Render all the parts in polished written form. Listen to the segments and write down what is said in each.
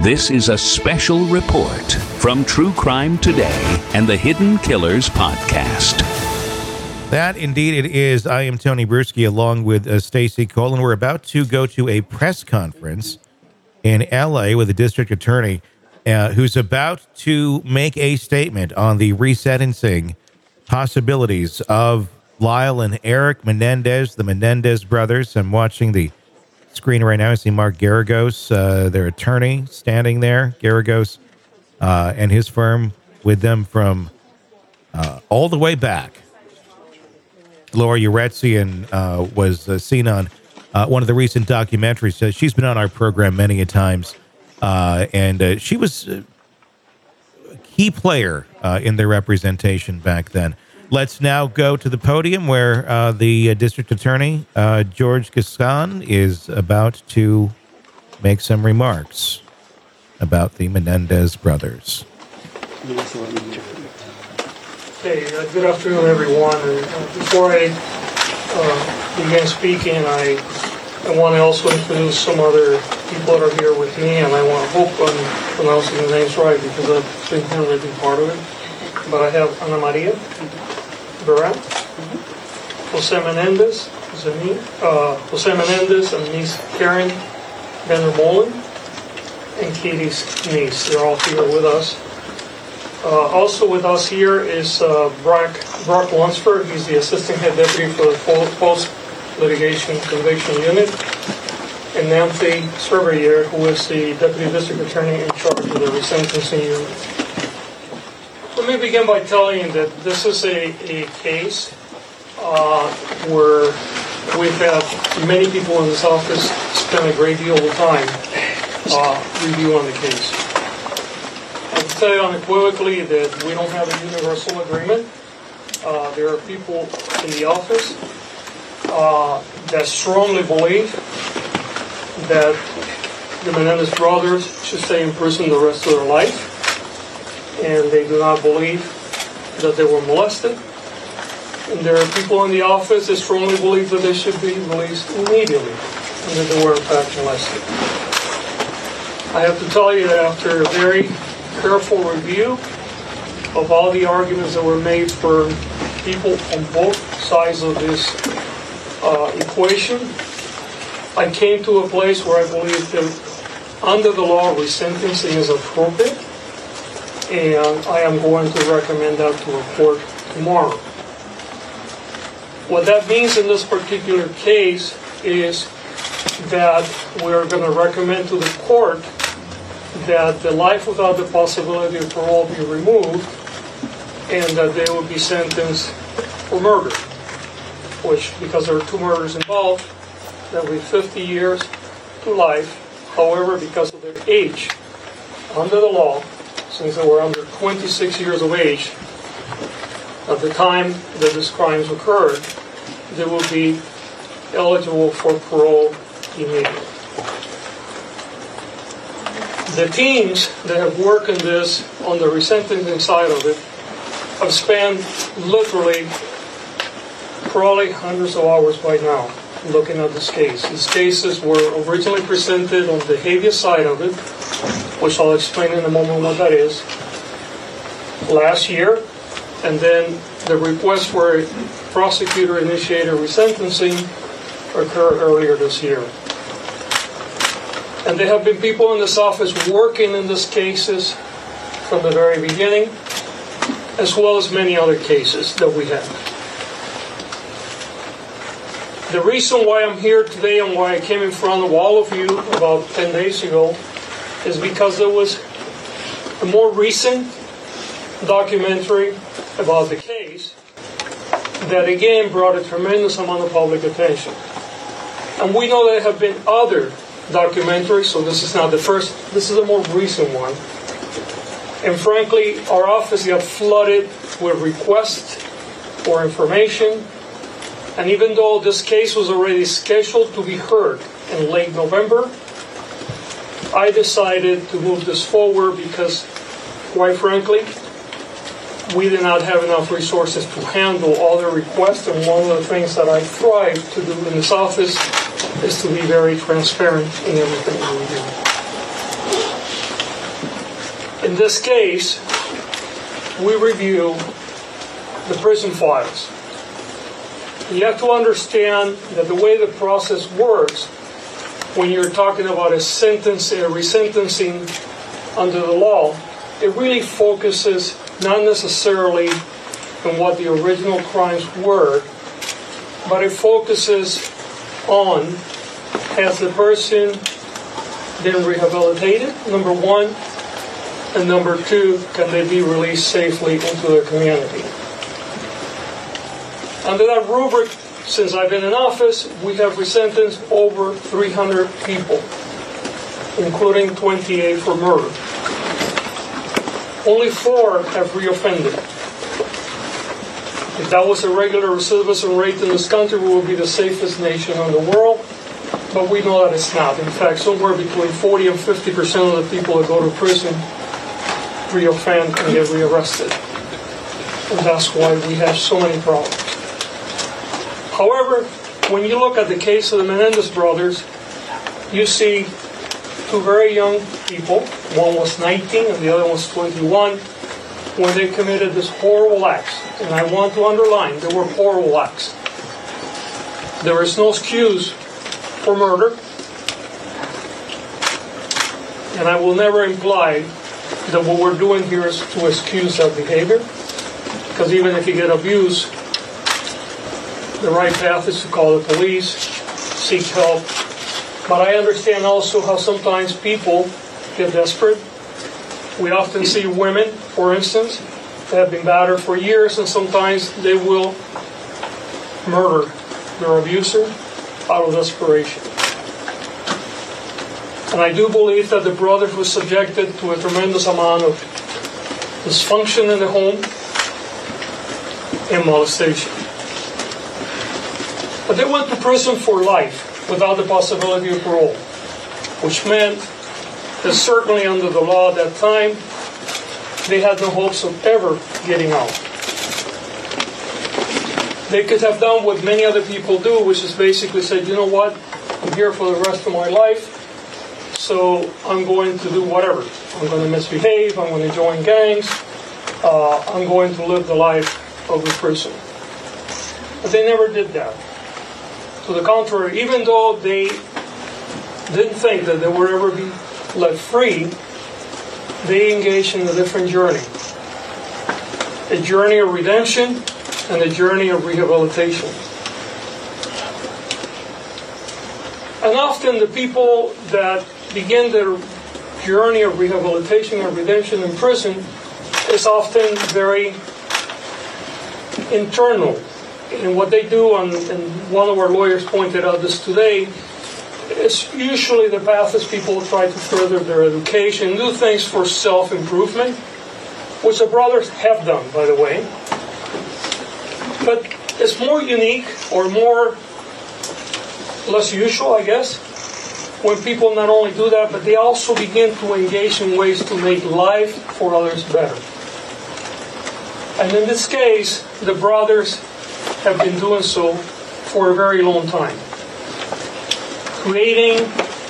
This is a special report from True Crime Today and the Hidden Killers podcast. That indeed it is. I am Tony Bruschi along with Stacey Cole, and we're about to go to a press conference in L.A. with the district attorney who's about to make a statement on the resentencing possibilities of Lyle and Eric Menendez, the Menendez brothers. I'm watching the screen right now. I see Mark Garagos, their attorney, standing there. Garagos and his firm with them from all the way back. Laura Uretzian was seen on one of the recent documentaries. She's been on our program many a times, and she was a key player in their representation back then. Let's now go to the podium where the district attorney, George Gascon, is about to make some remarks about the Menendez brothers. Hey, good afternoon, everyone. Before I begin speaking, I want to also introduce some other people that are here with me, and I hope I'm pronouncing the names right because I've been handwritten part of it. But I have Ana Maria Barat, Jose Menendez, Jose Menendez, and niece Karen Vandermolen, and Katie's niece. They're all here with us. Also with us here is Brock Lunsford. He's the assistant head deputy for the post-litigation conviction unit, and Nancy Cervier, who is the deputy district attorney in charge of the resentencing unit. Let me begin by telling you that this is a case where we've had many people in this office spend a great deal of time reviewing the case. I can tell you unequivocally that we don't have a universal agreement. There are people in the office that strongly believe that the Menendez brothers should stay in prison the rest of their life, and they do not believe that they were molested. And there are people in the office that strongly believe that they should be released immediately, and that they were in fact molested. I have to tell you that after a very careful review of all the arguments that were made for people on both sides of this equation, I came to a place where I believe that under the law, resentencing is appropriate, and I am going to recommend that to a court tomorrow. What that means in this particular case is that we're going to recommend to the court that the life without the possibility of parole be removed, and that they will be sentenced for murder, which, because there are two murders involved, that will be 50 years to life. However, because of their age, under the law, since they were under 26 years of age at the time that these crimes occurred, they will be eligible for parole immediately. The teams that have worked in this on the resentencing side of it have spent literally probably hundreds of hours by now looking at this case. These cases were originally presented on the habeas side of it, which I'll explain in a moment what that is, last year, and then the request for a prosecutor-initiated resentencing occurred earlier this year. And there have been people in this office working in these cases from the very beginning, as well as many other cases that we have. The reason why I'm here today and why I came in front of all of you about 10 days ago is because there was a more recent documentary about the case that again brought a tremendous amount of public attention. And we know there have been other documentaries, so this is not the first, this is a more recent one. And frankly, our office got flooded with requests for information. And even though this case was already scheduled to be heard in late November, I decided to move this forward because, quite frankly, we did not have enough resources to handle all the requests. And one of the things that I thrive to do in this office is to be very transparent in everything we do. In this case, we review the prison files. You have to understand that the way the process works, when you're talking about a sentence, a resentencing under the law, it really focuses not necessarily on what the original crimes were, but it focuses on, has the person been rehabilitated, number one, and number two, can they be released safely into the community? Under that rubric, since I've been in office, we have resentenced over 300 people, including 28 for murder. Only 4 have reoffended. If that was a regular recidivism rate in this country, we would be the safest nation in the world, but we know that it's not. In fact, somewhere between 40 and 50% of the people that go to prison reoffend and get rearrested. And that's why we have so many problems. However, when you look at the case of the Menendez brothers, you see 2 very young people. One was 19 and the other was 21 when they committed this horrible acts. And I want to underline, they were horrible acts. There is no excuse for murder. And I will never imply that what we're doing here is to excuse that behavior. Because even if you get abused, the right path is to call the police, seek help. But I understand also how sometimes people get desperate. We often see women, for instance, that have been battered for years, and sometimes they will murder their abuser out of desperation. And I do believe that the brothers were subjected to a tremendous amount of dysfunction in the home and molestation. But they went to prison for life without the possibility of parole, which meant that certainly under the law at that time, they had no hopes of ever getting out. They could have done what many other people do, which is basically said, you know what, I'm here for the rest of my life, so I'm going to do whatever. I'm going to misbehave, I'm going to join gangs, I'm going to live the life of a prison. But they never did that. To the contrary, even though they didn't think that they would ever be let free, they engaged in a different journey. A journey of redemption and a journey of rehabilitation. And often the people that begin their journey of rehabilitation and redemption in prison is often very internal. And what they do, and one of our lawyers pointed out this today, is usually the path is people try to further their education, do things for self-improvement, which the brothers have done, by the way. But it's more unique, or less usual, I guess, when people not only do that, but they also begin to engage in ways to make life for others better. And in this case, the brothers have been doing so for a very long time. Creating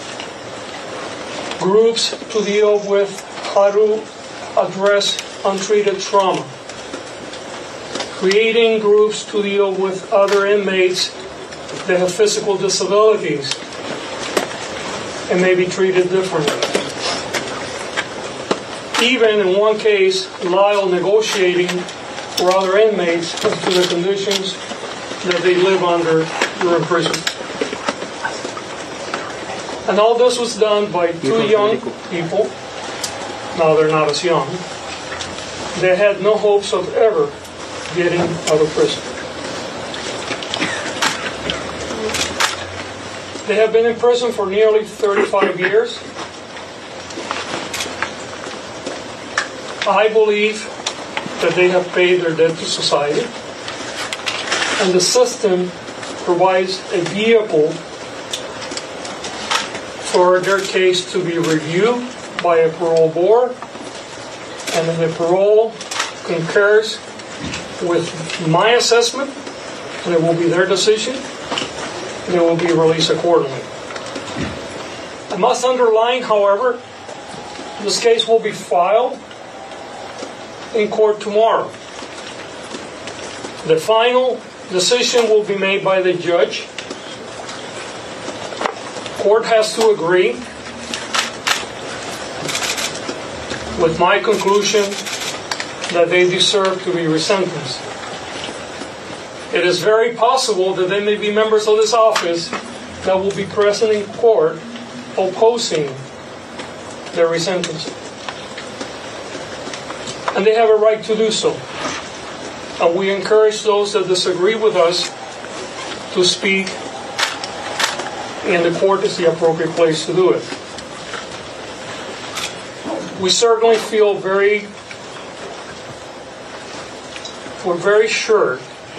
groups to deal with how to address untreated trauma. Creating groups to deal with other inmates that have physical disabilities and may be treated differently. Even in one case, Lyle negotiating for other inmates as to the conditions that they live under during prison. And all this was done by 2 young people. Now they're not as young. They had no hopes of ever getting out of prison. They have been in prison for nearly 35 years. I believe that they have paid their debt to society. And the system provides a vehicle for their case to be reviewed by a parole board. And if the parole concurs with my assessment, and it will be their decision, they will be released accordingly. I must underline, however, This case will be filed in court tomorrow. The final decision will be made by the judge. Court has to agree with my conclusion that they deserve to be resentenced. It is very possible that there may be members of this office that will be present in court opposing their resentencing. And they have a right to do so. And we encourage those that disagree with us to speak, and the court is the appropriate place to do it. We certainly feel we're very sure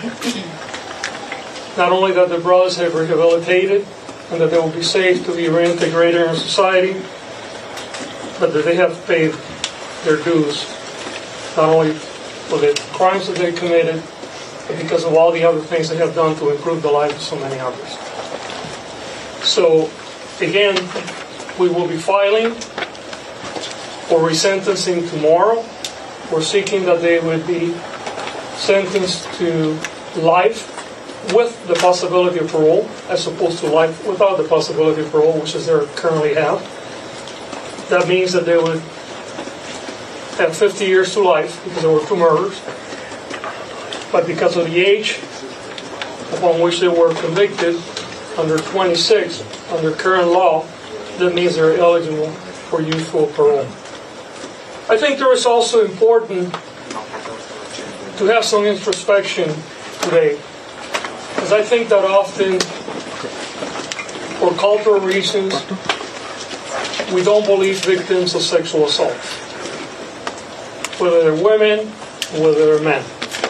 not only that the brothers have rehabilitated and that they will be safe to be reintegrated in society, but that they have paid their dues, not only for the crimes that they committed, but because of all the other things they have done to improve the lives of so many others. So, again, we will be filing for resentencing tomorrow. We're seeking that they would be sentenced to life with the possibility of parole, as opposed to life without the possibility of parole, which is they currently have. That means that they would have 50 years to life because there were 2 murders. But because of the age upon which they were convicted, under 26, under current law, that means they're eligible for youthful parole. I think there is also important to have some introspection today, because I think that often, for cultural reasons, we don't believe victims of sexual assault, whether they're women, whether they're men.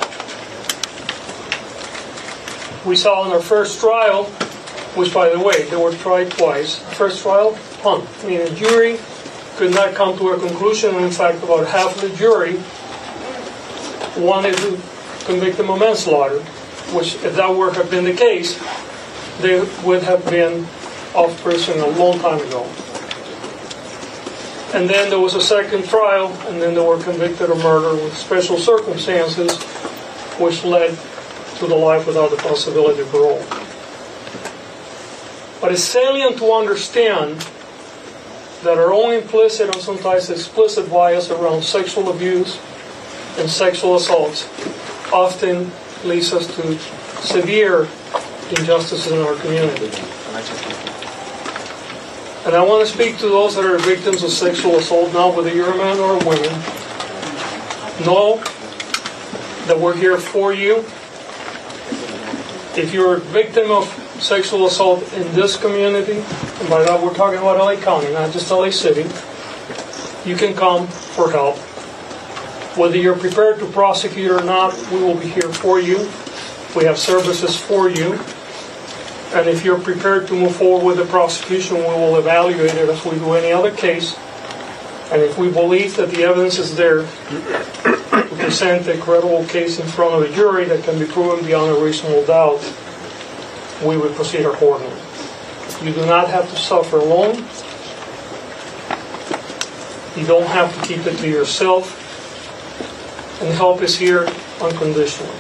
We saw in our first trial, which, by the way, they were tried twice. First trial, hung. I mean, the jury could not come to a conclusion. In fact, about half of the jury wanted to convict them of manslaughter, which, if that were to have been the case, they would have been off prison a long time ago. And then there was a second trial, and then they were convicted of murder with special circumstances, which led to the life without the possibility of parole. But it's salient to understand that our own implicit and sometimes explicit bias around sexual abuse and sexual assaults often leads us to severe injustices in our community. And I want to speak to those that are victims of sexual assault now, whether you're a man or a woman. Know that we're here for you. If you're a victim of sexual assault in this community, and by that we're talking about LA County, not just LA City, you can come for help. Whether you're prepared to prosecute or not, we will be here for you. We have services for you. And if you're prepared to move forward with the prosecution, we will evaluate it as we do any other case. And if we believe that the evidence is there to present a credible case in front of a jury that can be proven beyond a reasonable doubt, we would proceed accordingly. You do not have to suffer alone. You don't have to keep it to yourself. And help is here unconditionally.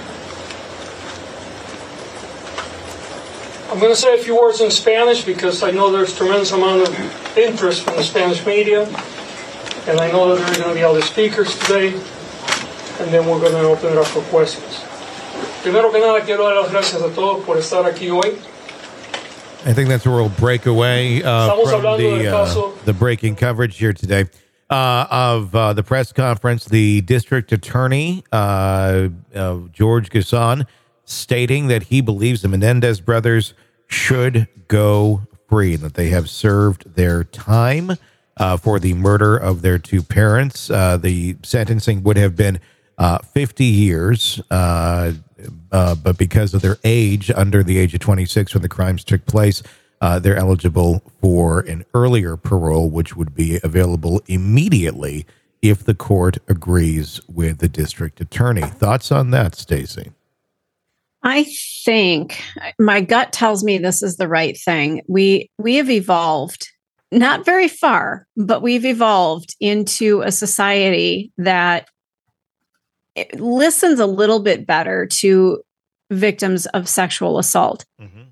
I'm going to say a few words in Spanish because I know there's tremendous amount of interest from the Spanish media, and I know that there are going to be other speakers today, and then we're going to open it up for questions. Primero que nada, quiero dar las gracias a todos por estar aquí hoy. I think that's where we'll break away from the breaking coverage here today of the press conference. The district attorney, George Gascon, stating that he believes the Menendez brothers should go free, that they have served their time for the murder of their 2 parents. The sentencing would have been 50 years, but because of their age, under the age of 26 when the crimes took place, they're eligible for an earlier parole, which would be available immediately if the court agrees with the district attorney. Thoughts on that, Stacey? I think my gut tells me this is the right thing. We have evolved not very far, but we've evolved into a society that listens a little bit better to victims of sexual assault.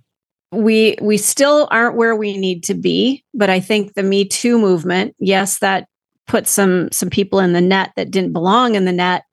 We still aren't where we need to be, but I think the Me Too movement, yes, that put some people in the net that didn't belong in the net.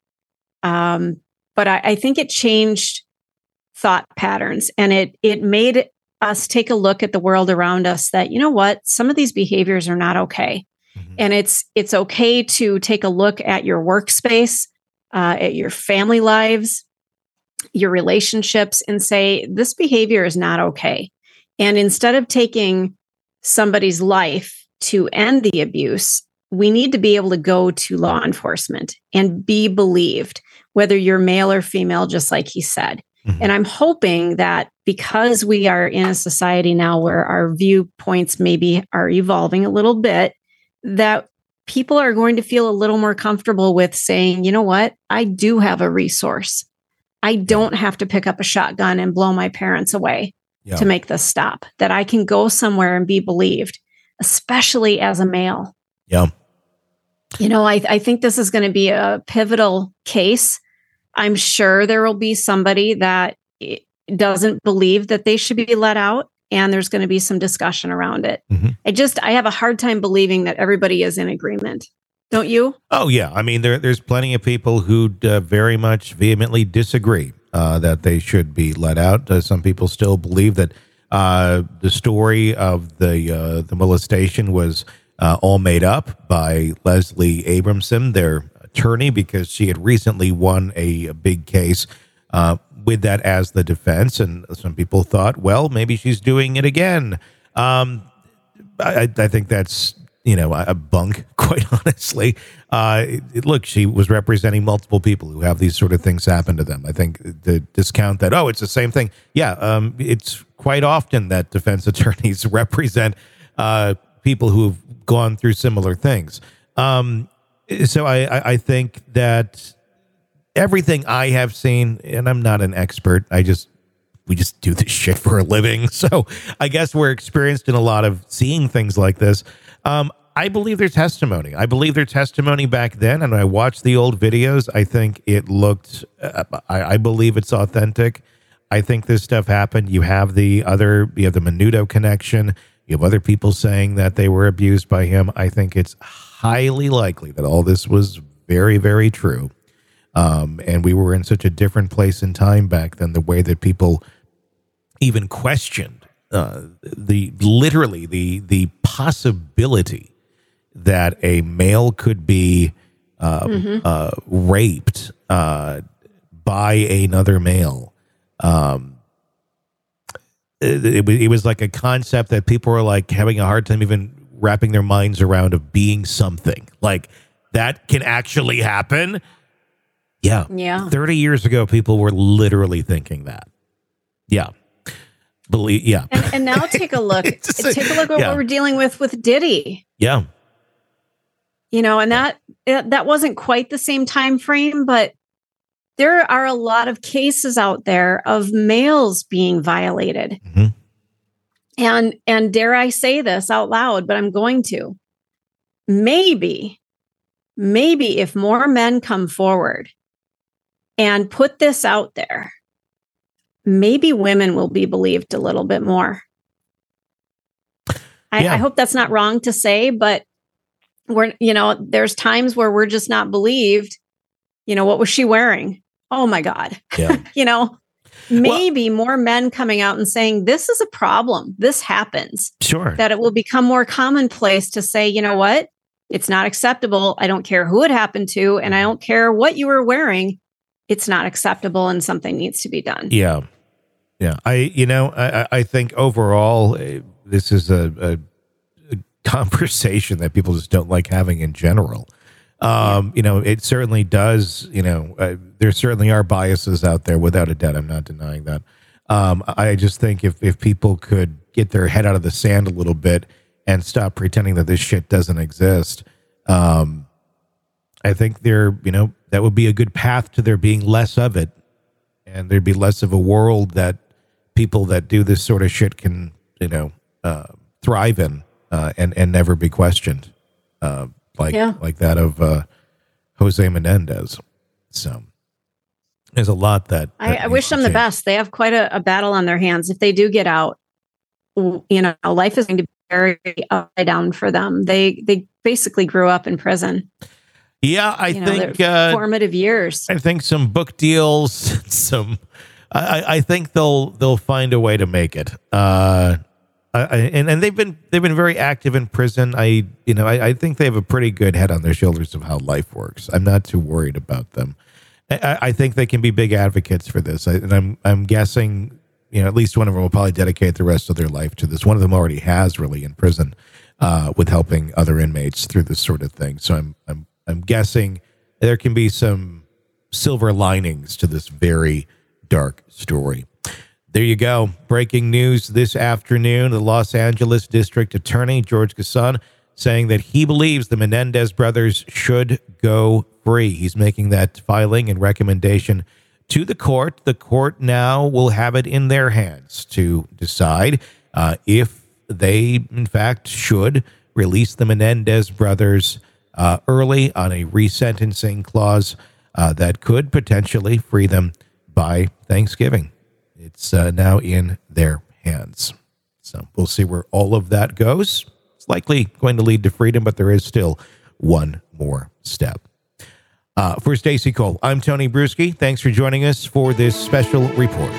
But I think it changed thought patterns, and it made us take a look at the world around us that, you know what, some of these behaviors are not okay. And it's okay to take a look at your workspace, at your family lives, your relationships, and say, this behavior is not okay. And instead of taking somebody's life to end the abuse, we need to be able to go to law enforcement and be believed, whether you're male or female, just like he said. And I'm hoping that because we are in a society now where our viewpoints maybe are evolving a little bit, that people are going to feel a little more comfortable with saying, you know what, I do have a resource. I don't have to pick up a shotgun and blow my parents away to make this stop, that I can go somewhere and be believed, especially as a male. Yeah. You know, I think this is going to be a pivotal case. I'm sure there will be somebody that doesn't believe that they should be let out, and there's going to be some discussion around it. I have a hard time believing that everybody is in agreement. Don't you? Oh, yeah. I mean, there's plenty of people who very much vehemently disagree that they should be let out. Some people still believe that the story of the molestation was all made up by Leslie Abramson, their attorney, because she had recently won a big case with that as the defense. And some people thought, well, maybe she's doing it again. I think that's, a bunk, quite honestly. Look, she was representing multiple people who have these sort of things happen to them. I think the discount that, it's the same thing. Yeah, it's quite often that defense attorneys represent people who have gone through similar things. So I think that everything I have seen, and I'm not an expert, we just do this shit for a living. So I guess we're experienced in a lot of seeing things like this. I believe their testimony. I believe their testimony back then, and I watched the old videos. I think it looked, I believe it's authentic. I think this stuff happened. You have the Menudo connection. You have other people saying that they were abused by him. I think it's highly likely that all this was very, very true. And we were in such a different place in time back then, the way that people even questioned the possibility that a male could be raped by another male. It was like a concept that people were like having a hard time even wrapping their minds around, of being something like that can actually happen. Yeah. 30 years ago, people were literally thinking that. Yeah. And now take a look. Take a look at what we're dealing with Diddy. Yeah. And that wasn't quite the same time frame, but there are a lot of cases out there of males being violated. And dare I say this out loud, but I'm going to. Maybe if more men come forward and put this out there, maybe women will be believed a little bit more. I hope that's not wrong to say, but there's times where we're just not believed. What was she wearing? Oh my God. Yeah. Maybe more men coming out and saying, this is a problem. This happens. Sure. That it will become more commonplace to say, you know what? It's not acceptable. I don't care who it happened to, and I don't care what you were wearing. It's not acceptable, and something needs to be done. Yeah. Yeah. I think overall, this is a conversation that people just don't like having in general. It certainly does, there certainly are biases out there, without a doubt. I'm not denying that. I just think if people could get their head out of the sand a little bit and stop pretending that this shit doesn't exist, I think that would be a good path to there being less of it. And there'd be less of a world that people that do this sort of shit can, thrive in. and never be questioned, like that of Jose Menendez. So there's a lot that I wish them the best. They have quite a battle on their hands. If they do get out, life is going to be very upside down for them. They basically grew up in prison. Yeah, I think formative years. I think some book deals, I think they'll find a way to make it. And they've been very active in prison. I think they have a pretty good head on their shoulders of how life works. I'm not too worried about them. I think they can be big advocates for this. And I'm guessing, at least one of them will probably dedicate the rest of their life to this. One of them already has, really, in prison, with helping other inmates through this sort of thing. So I'm guessing there can be some silver linings to this very dark story. There you go. Breaking news this afternoon. The Los Angeles District Attorney, George Gascon, saying that he believes the Menendez brothers should go free. He's making that filing and recommendation to the court. The court now will have it in their hands to decide if they, in fact, should release the Menendez brothers early on a resentencing clause that could potentially free them by Thanksgiving. It's now in their hands. So we'll see where all of that goes. It's likely going to lead to freedom, but there is still one more step. For Stacey Cole, I'm Tony Bruschi. Thanks for joining us for this special report.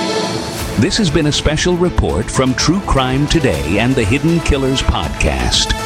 This has been a special report from True Crime Today and the Hidden Killers podcast.